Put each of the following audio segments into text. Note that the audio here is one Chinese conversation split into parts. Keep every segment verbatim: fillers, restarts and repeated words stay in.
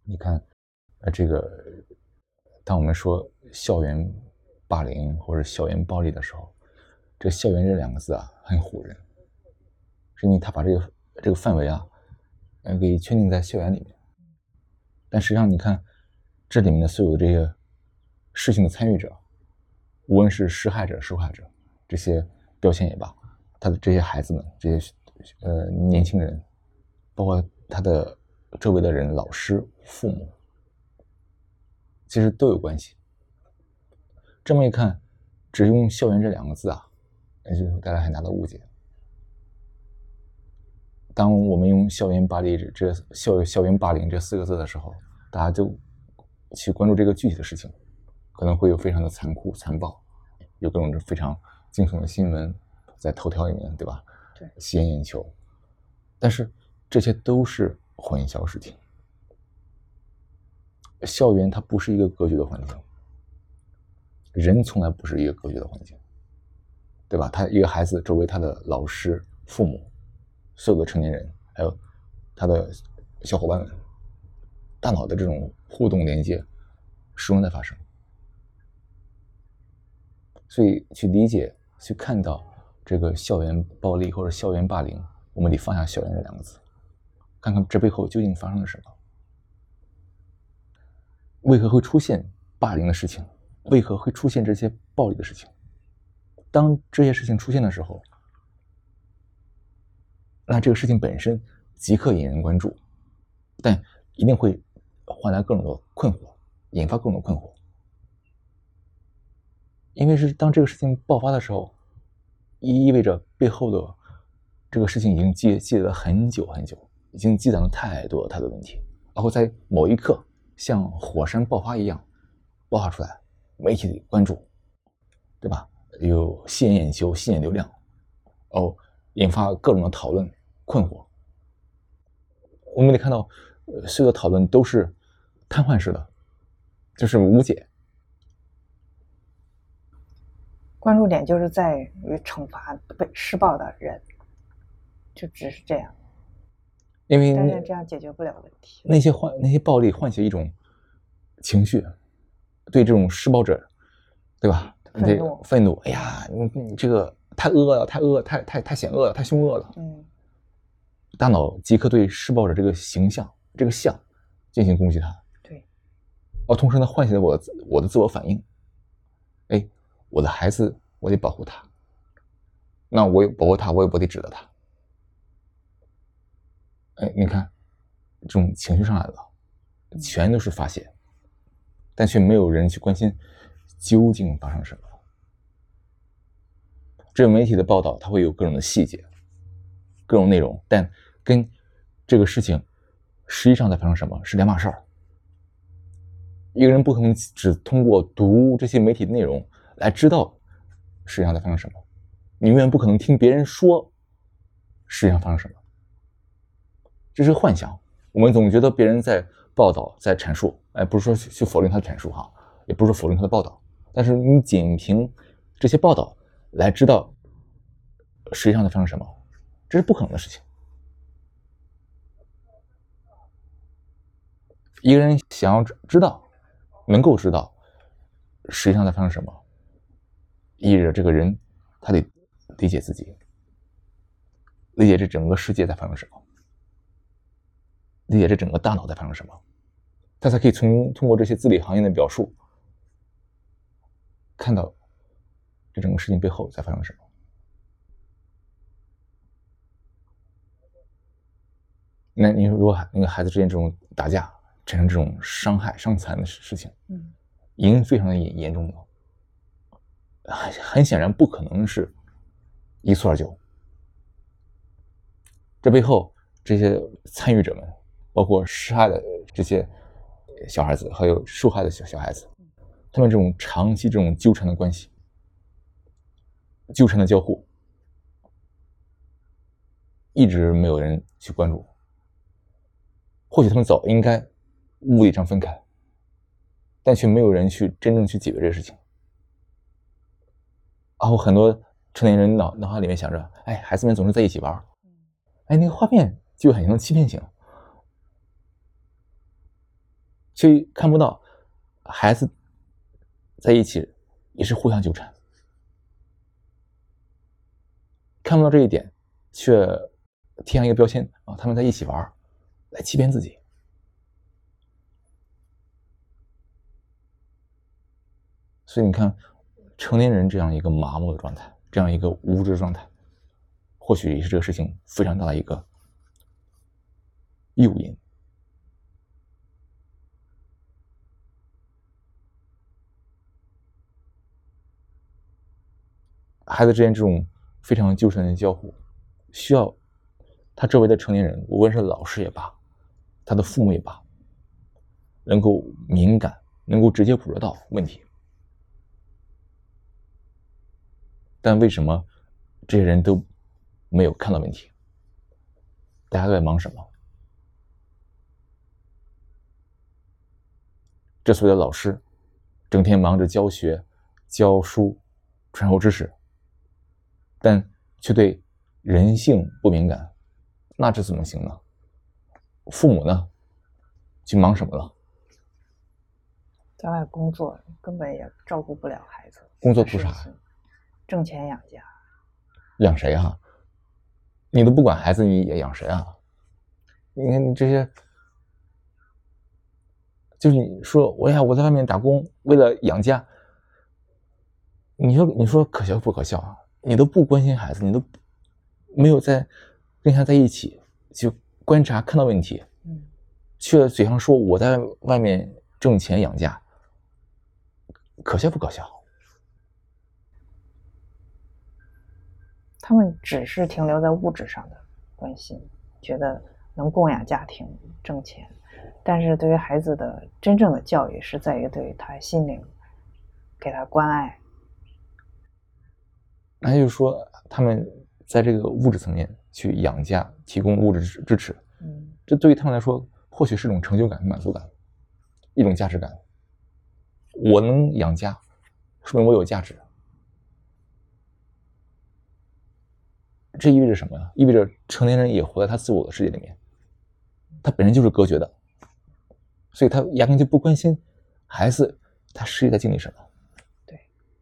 你看，呃，这个，当我们说校园霸凌或者校园暴力的时候，这校园这两个字啊，很唬人，是因为他把这个这个范围啊，呃，给圈定在校园里面。但实际上，你看这里面的所有的这些事情的参与者，无论是施害者、受害者，这些标签也罢，他的这些孩子们，这些呃年轻人，包括他的周围的人、老师、父母，其实都有关系。这么一看，只用校园这两个字啊，也就带来很大的误解。当我们用校园霸凌这校校园霸凌这四个字的时候，大家就去关注这个具体的事情，可能会有非常的残酷残暴，有各种非常惊悚的新闻在头条里面，对吧？ 对， 吸引眼球。但是这些都是混淆视听。校园它不是一个隔绝的环境，人从来不是一个隔绝的环境，对吧？他一个孩子周围他的老师、父母、所有的成年人，还有他的小伙伴们，大脑的这种互动连接始终在发生。所以去理解、去看到这个校园暴力或者校园霸凌，我们得放下校园这两个字，看看这背后究竟发生了什么，为何会出现霸凌的事情，为何会出现这些暴力的事情。当这些事情出现的时候，那这个事情本身即刻引人关注，但一定会换来各种的困惑，引发各种的困惑。因为是当这个事情爆发的时候，意味着背后的这个事情已经积积累了很久很久，已经积攒了太多太多问题，然后在某一刻像火山爆发一样爆发出来，媒体的关注，对吧？有吸引眼球、吸引流量，哦，引发各种的讨论、困惑。我们得看到，呃，所有的讨论都是瘫痪式的，就是无解。 关注点就是在于惩罚被施暴的人，就只是这样。 因为但是这样解决不了问题。 那些唤那些暴力唤起一种情绪，对这种施暴者，对吧？ 愤怒， 愤怒，哎呀，你你这个太恶了，太恶，太太太险恶了，太凶恶了。 嗯， 大脑即刻对施暴者这个形象、这个像进行攻击他。 对。 而同时呢，唤起了我的我的自我反应。哎，我的孩子，我得保护他。那我保护他，我也不得指责他。哎，你看，这种情绪上来了，全都是发泄，但却没有人去关心究竟发生什么。这个媒体的报道，它会有各种的细节、各种内容，但跟这个事情实际上在发生什么是两码事儿。一个人不可能只通过读这些媒体的内容来知道实际上在发生什么，你永远不可能听别人说实际上发生什么。这是幻想，我们总觉得别人在报道、在阐述，哎，不是说去否定他的阐述哈，也不是说否定他的报道，但是你仅凭这些报道来知道实际上在发生什么，这是不可能的事情。一个人想要知道，能够知道实际上在发生什么，意味着这个人他得理解自己，理解这整个世界在发生什么，理解这整个大脑在发生什么，他才可以从通过这些字里行间的表述，看到这整个事情背后在发生什么。那你如果那个孩子之间这种打架产生这种伤害伤残的事情， 嗯， 已经非常的严严重了，很显然不可能是一蹴而就。这背后这些参与者们，包括施害的这些小孩子，还有受害的小小孩子，他们这种长期这种纠缠的关系、纠缠的交互，一直没有人去关注。或许他们早应该物理上分开，但却没有人去真正去解决这个事情。然后很多成年人脑脑海里面想着，哎，孩子们总是在一起玩，哎，那个画面就很像欺骗性。 所以看不到孩子在一起也是互相纠缠，看不到这一点，却贴上一个标签啊，他们在一起玩，来欺骗自己。所以你看，成年人这样一个麻木的状态，这样一个无知的状态，或许也是这个事情非常大的一个诱因。孩子之间这种非常纠缠的交互，需要他周围的成年人，无论是老师也罢，他的父母也罢，能够敏感，能够直接捕捉到问题。但为什么这些人都没有看到问题？大家都在忙什么？这所谓的老师，整天忙着教学、教书、传授知识，但却对人性不敏感，那这怎么行呢？父母呢，去忙什么了？ 在外工作，根本也照顾不了孩子。 工作图啥？ 挣钱养家。 养谁啊？你都不管孩子，你也养谁啊？你看你这些，就是你说，哎呀，我在外面打工，为了养家，你说你说可笑不可笑啊？你都不关心孩子，你都没有在跟他在一起去观察看到问题， 嗯， 却嘴上说我在外面挣钱养家，可笑不可笑？ 他们只是停留在物质上的关心，觉得能供养家庭挣钱，但是对于孩子的真正的教育是在于对于他心灵给他关爱。 那就是说他们在这个物质层面去养家，提供物质支持， 嗯， 这对于他们来说或许是一种成就感、满足感，一种价值感。我能养家，说明我有价值。这意味着什么呀？意味着成年人也活在他自我的世界里面，他本身就是隔绝的，所以他压根就不关心孩子他实际在经历什么。 对，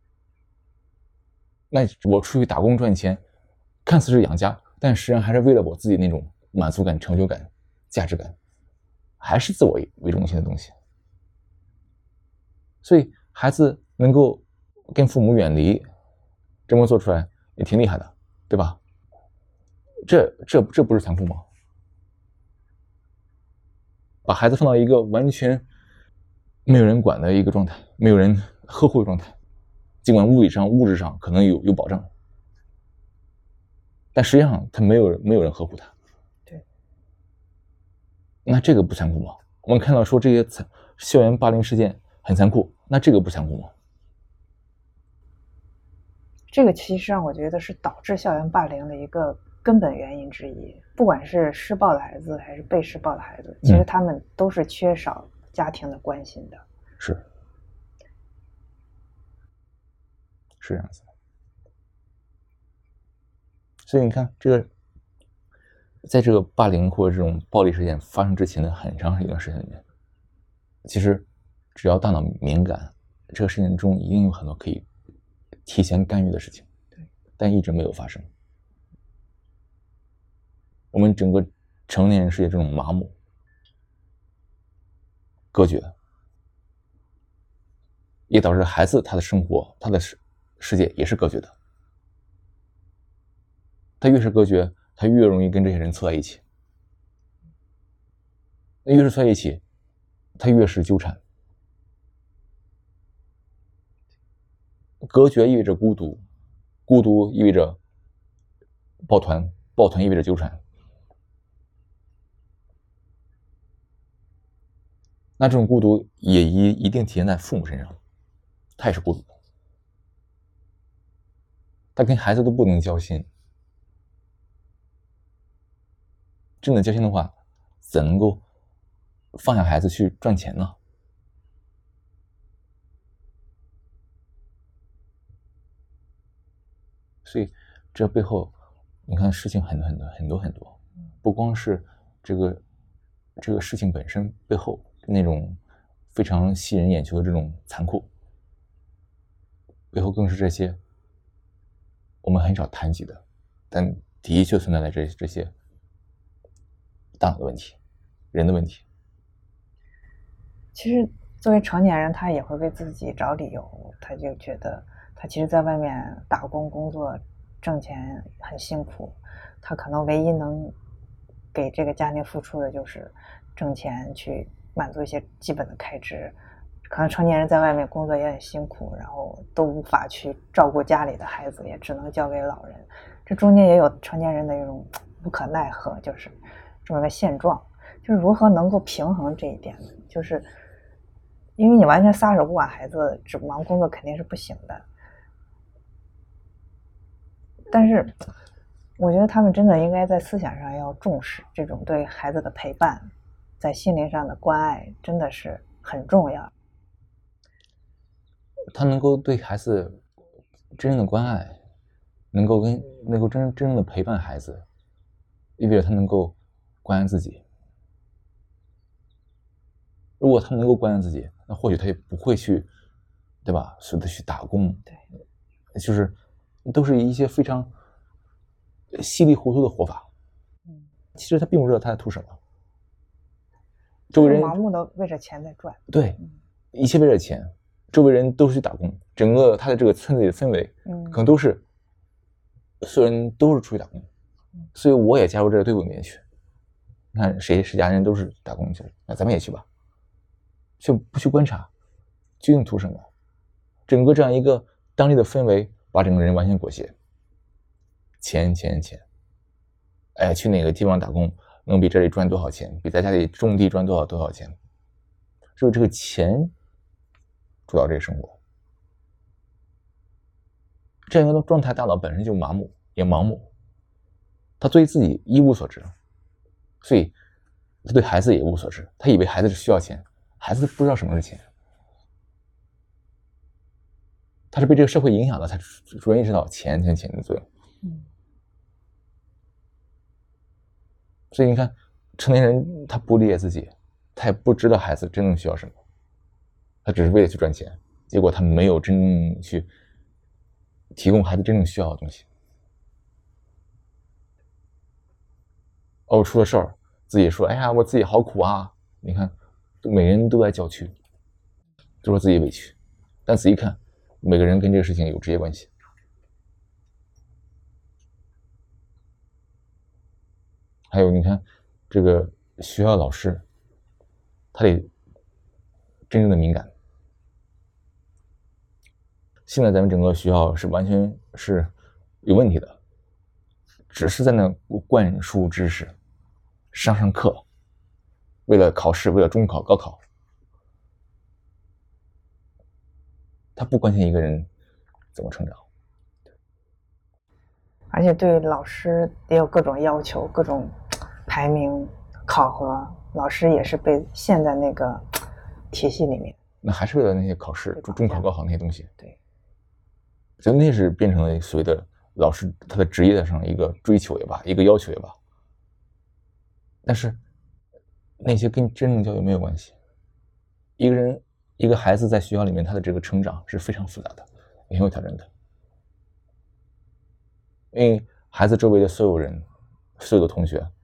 那我出去打工赚钱，看似是养家，但实际上还是为了我自己那种满足感、成就感、价值感，还是自我为中心的东西。所以孩子能够跟父母远离，这么做出来也挺厉害的，对吧？这这这不是残酷吗？把孩子放到一个完全没有人管的一个状态，没有人呵护的状态，尽管物理上、物质上可能有有保障，但实际上他没有没有人呵护他。 对， 那这个不残酷吗？我们看到说这些残校园霸凌事件很残酷，那这个不残酷吗？ 这个其实上我觉得是导致校园霸凌的一个根本原因之一。不管是施暴的孩子还是被施暴的孩子，其实他们都是缺少家庭的关心的。 是，是这样子的。所以你看，这个在这个霸凌或者这种暴力事件发生之前的很长一段时间里面，其实只要大脑敏感，这个事情中一定有很多可以提前干预的事情，但一直没有发生。我们整个成年人世界这种麻木、隔绝，也导致孩子他的生活、他的世界也是隔绝的。他越是隔绝，他越容易跟这些人凑在一起。越是凑在一起，他越是纠缠。隔绝意味着孤独，孤独意味着抱团，抱团意味着纠缠。那这种孤独也一一定体现在父母身上，他也是孤独的，他跟孩子都不能交心。真的交心的话，怎能够放下孩子去赚钱呢？所以这背后你看事情很多很多很多很多，不光是这个这个事情本身背后那种非常吸引人眼球的这种残酷，背后更是这些我们很少谈及的，但的确存在的这这些大脑的问题，人的问题。 其实作为成年人，他也会为自己找理由，他就觉得他其实在外面打工工作挣钱很辛苦，他可能唯一能给这个家庭付出的就是挣钱去满足一些基本的开支。可能成年人在外面工作也很辛苦，然后都无法去照顾家里的孩子，也只能交给老人。这中间也有成年人的一种无可奈何，就是这么个现状。就是如何能够平衡这一点呢？就是因为你完全撒手不管孩子，只忙工作肯定是不行的。但是我觉得他们真的应该在思想上要重视这种对孩子的陪伴，在心灵上的关爱真的是很重要。 他能够对孩子真正的关爱，能够跟能够真真正的陪伴孩子，意味着他能够关爱自己。如果他能够关爱自己，那或许他也不会去，对吧？随的去打工， 对， 就是都是一些非常稀里糊涂的活法。 嗯， 其实他并不知道他在图什么。周围人盲目的为着钱在赚， 对，一切为了钱。周围人都是去打工，整个他的这个村子里的氛围， 嗯， 可能都是所有人都是出去打工， 嗯， 所以我也加入这个队伍里面去。你看谁谁家人都是打工去了，那咱们也去吧，就不去观察究竟图什么。整个这样一个当地的氛围，把整个人完全裹挟。钱钱钱，哎，去哪个地方打工能比这里赚多少钱？比在家里种地赚多少多少钱？就是这个钱主导这个生活，这样一个状态，大脑本身就麻木，也盲目。他对自己一无所知，所以他对孩子也一无所知。他以为孩子是需要钱，孩子不知道什么是钱。他是被这个社会影响的，才逐渐意识到钱钱钱的作用。 嗯， 所以你看，成年人他不理解自己，他也不知道孩子真正需要什么。他只是为了去赚钱，结果他没有真正去提供孩子真正需要的东西。哦，出了事儿，自己说：“哎呀，我自己好苦啊！”你看，每个人都在叫屈，就说自己委屈，但仔细看，每个人跟这个事情有直接关系。还有，你看这个学校老师，他得真正的敏感。现在咱们整个学校是完全是有问题的，只是在那灌输知识，上上课，为了考试，为了中考、高考，他不关心一个人怎么成长。 而且对老师也有各种要求，各种排名、考核，老师也是被陷在那个体系里面。 那还是为了那些考试、中考、高考那些东西。 对， 所以那是变成了所谓的老师他的职业上一个追求也罢，一个要求也罢。但是那些跟真正教育没有关系。一个人，一个孩子在学校里面，他的这个成长是非常复杂的，也很有挑战的。因为孩子周围的所有人，所有的同学，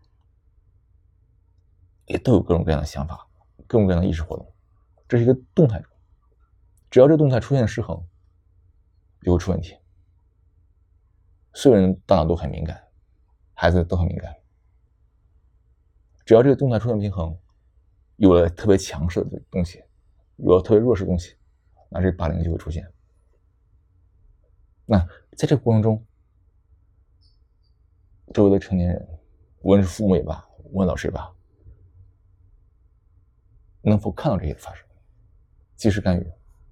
也都有各种各样的想法，各种各样的意识活动，这是一个动态。只要这个动态出现失衡，就会出问题。所有人大脑都很敏感，孩子都很敏感。只要这个动态出现平衡，有了特别强势的东西，有了特别弱势的东西，那这个霸凌就会出现。那在这个过程中，周围的成年人，无论是父母也罢，无论老师也罢，能否看到这些发生，及时干预？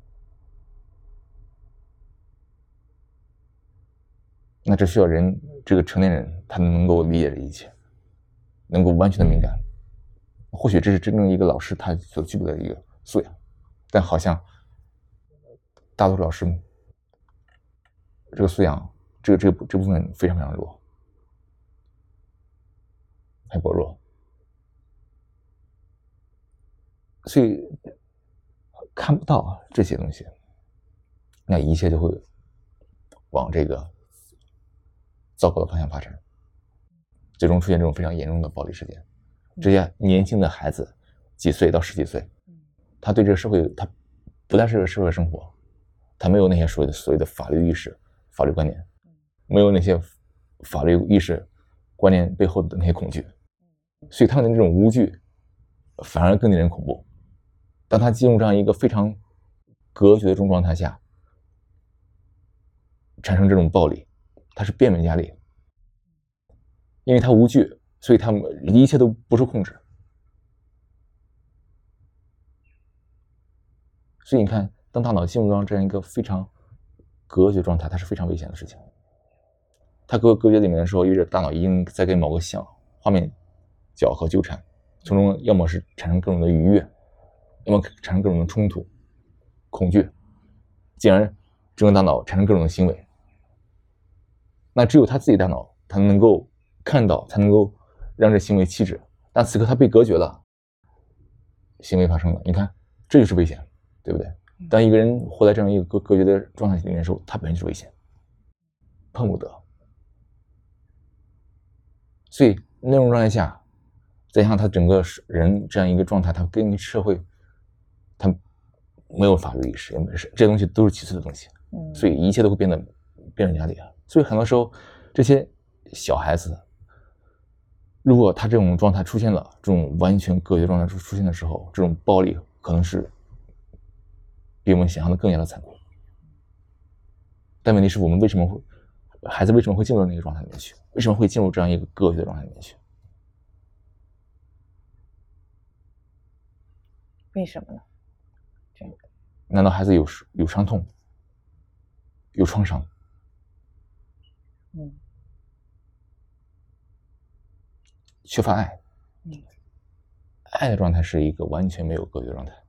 那这需要人，这个成年人，他能够理解这一切，能够完全的敏感。或许这是真正一个老师他所具备的一个素养，但好像大多数老师这个素养，这个这个这部分非常非常弱，很薄弱。所以看不到这些东西，那一切就会往这个糟糕的方向发展，最终出现这种非常严重的暴力事件。这些年轻的孩子几岁到十几岁，他对这个社会，他不但是社会生活，他没有那些所谓的所谓的法律意识、法律观念，没有那些法律意识观念背后的那些恐惧，所以他们的这种无惧反而更令人恐怖。当他进入这样一个非常隔绝的这种状态下，产生这种暴力，他是变本加厉，因为他无惧，所以他们一切都不受控制。所以你看，当大脑进入到这样一个非常隔绝状态，它是非常危险的事情。它隔隔绝里面的时候，意味着大脑一定在跟某个想画面搅和纠缠，从中要么是产生各种的愉悦，要么产生各种的冲突、恐惧，进而整个大脑产生各种的行为。那只有他自己大脑，他能够看到，才能够让这行为气止。但此刻他被隔绝了，行为发生了，你看，这就是危险，对不对？当一个人活在这样一个隔隔绝的状态里面的时候，他本身就是危险，碰不得。所以那种状态下，再加上他整个人这样一个状态，他跟社会，他没有法律意识，也没事，这些东西都是其次的东西，所以一切都会变得变本加厉啊。所以很多时候，这些小孩子，如果他这种状态出现了，这种完全隔绝状态出现的时候，这种暴力可能是比我们想象的更加的残酷。但问题是我们为什么会，孩子为什么会进入到那个状态里面去？为什么会进入这样一个隔绝的状态里面去？ 为什么呢？这个难道孩子有有伤痛，有创伤？ 嗯， 缺乏爱。 嗯， 爱的状态是一个完全没有隔绝的状态。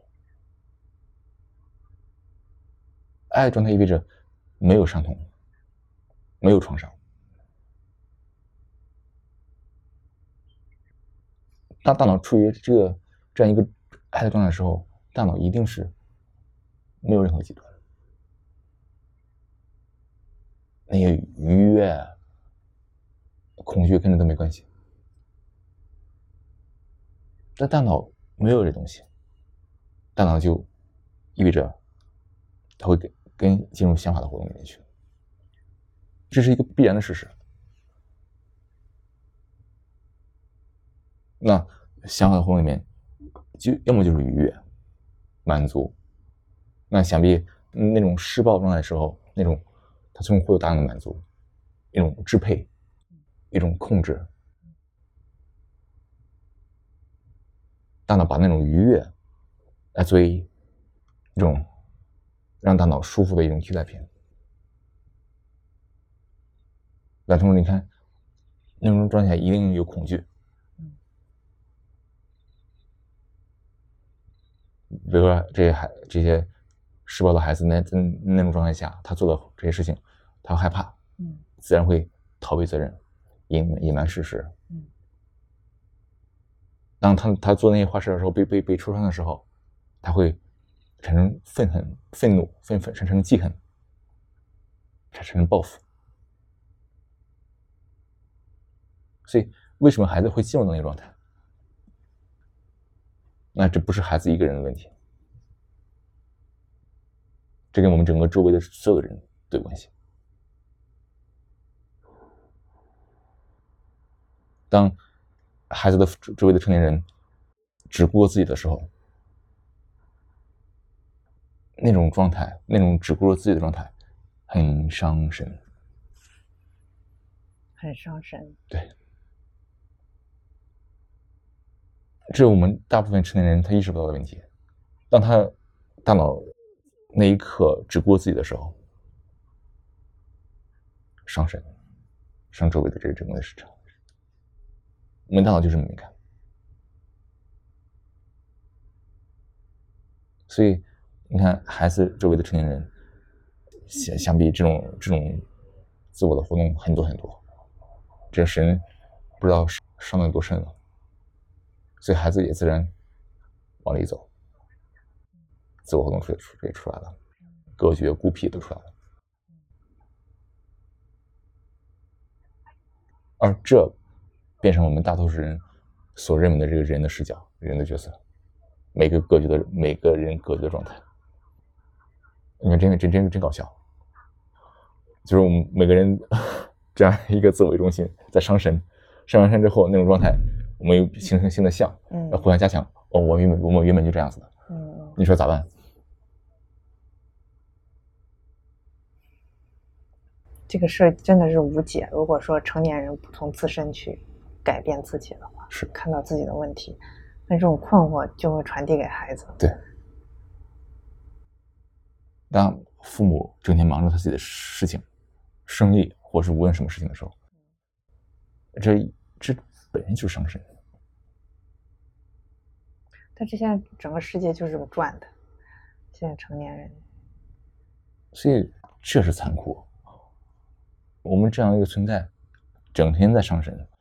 爱的状态意味着没有伤痛，没有创伤。当大脑处于这个这样一个爱的状态的时候，大脑一定是没有任何极端，那些愉悦、恐惧跟着都没关系。但大脑没有这东西，大脑就意味着它会跟跟进入想法的活动里面去，这是一个必然的事实。那想法的活动里面，就要么就是愉悦、满足。那想必那种施暴状态的时候，那种它从中会有大量的满足，一种支配，一种控制。大脑把那种愉悦来作为一种让大脑舒服的一种替代品。那同时你看，那种状态下一定有恐惧。比如说这些孩这些施暴的孩子，那在那种状态下，他做的这些事情，他害怕， 嗯， 自然会逃避责任，隐隐瞒事实。 嗯， 当他他做那些坏事的时候，被被被戳穿的时候，他会产生愤恨、愤怒、愤愤，产生记恨，产生报复。所以，为什么孩子会进入到那个状态？那这不是孩子一个人的问题，这跟我们整个周围的所有人都有关系。当孩子的周围的成年人只顾自己的时候，那种状态，那种只顾着自己的状态，很伤神， 很伤神。 对，这是我们大部分成年人他意识不到的问题。当他大脑那一刻只顾自己的时候，伤神，伤周围的这个整个的市场。我们大脑就这么敏感，所以你看，孩子周围的成年人，相相比这种这种自我的活动很多很多，这神不知道伤得有多深了，所以孩子也自然往里走。 自我活动出出也出来了，隔绝、孤僻都出来了。而这变成我们大多数人所认为的这个人的视角、人的角色，每个隔绝的每个人隔绝的状态。你看，真真真真搞笑，就是我们每个人这样一个自我中心在上身，上完身之后那种状态，我们又形成新的像， 嗯， 要互相加强。哦，我原本我们原本就这样子的， 嗯， 你说咋办？ 这个事儿真的是无解。如果说成年人不从自身去改变自己的话， 是看到自己的问题，那这种困惑就会传递给孩子。 对。当父母整天忙着他自己的事情、生意，或是无论什么事情的时候，这这本身就是伤身。 但是现在整个世界就是这么转的，现在成年人， 所以这是残酷。我们这样一个存在，整天在伤身，